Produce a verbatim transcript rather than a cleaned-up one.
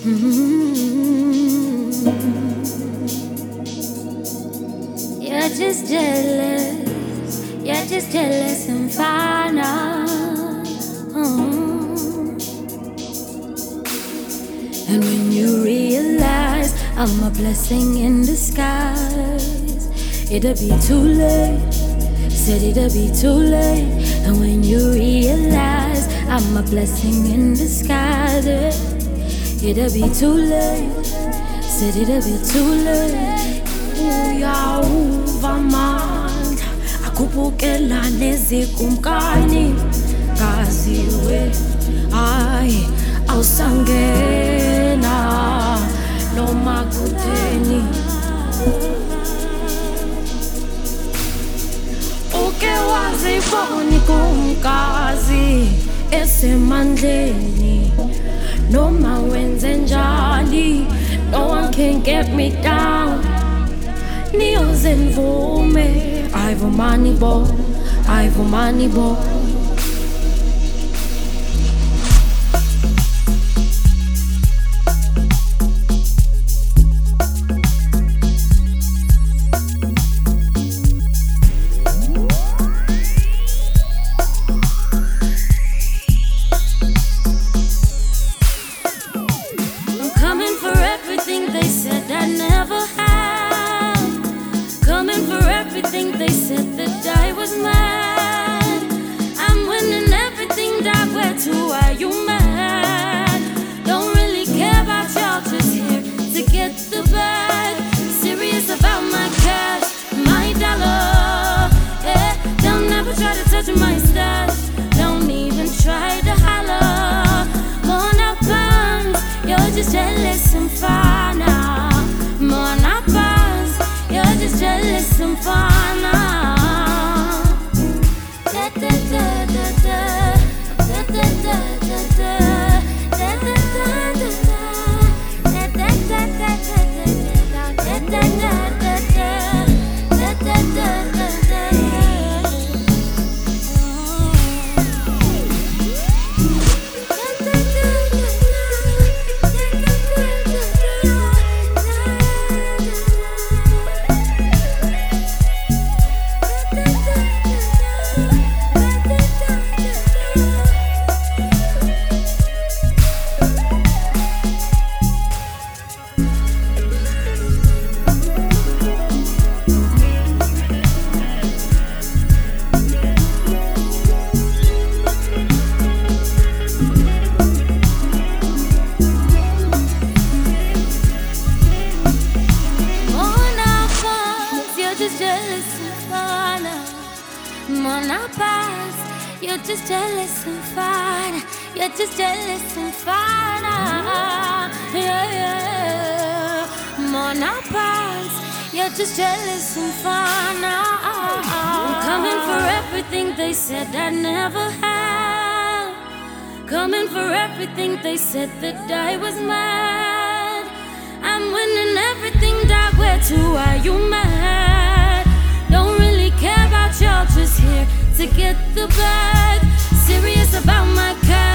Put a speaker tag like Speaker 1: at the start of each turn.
Speaker 1: Mm-hmm. You're just jealous. You're just jealous and final. Mm. And when you realize I'm a blessing in disguise, it'll be too late. Said it'll be too late. And when you realize I'm a blessing in disguise, it'll be too late. Said it'll be too late.
Speaker 2: Uyawuvamandla akubukela nezikumkani kaziwe hayi awusangena noma kutheni uke waziboni kumkazi esemandleni noma wenze njani, no one can get me down. Neos and Vome, I've a money ball, I've a money ball.
Speaker 1: I'm coming for everything they said I never had. Coming for everything they said that I was mad. I'm winning everything that where to are you mad? Don't really care about y'all, just here to get the bag. Serious about my cash, my dollar. Yeah, don't ever try to touch my stash. Don't even try to holler. Mona Pans, you're just jealous and fine now. Mona Pans, you're just jealous and fine now. Da da da da da da da da da da da da da da da da Mona Paz, you're just jealous and fine. You're just jealous and fine. Yeah, yeah. Mona Paz, you're just jealous and fine. I'm coming for everything they said I never had. Coming for everything they said that I was mad. I'm winning everything that where to are you mad? Don't really care about y'all, just here to get the bag. Serious about my cash.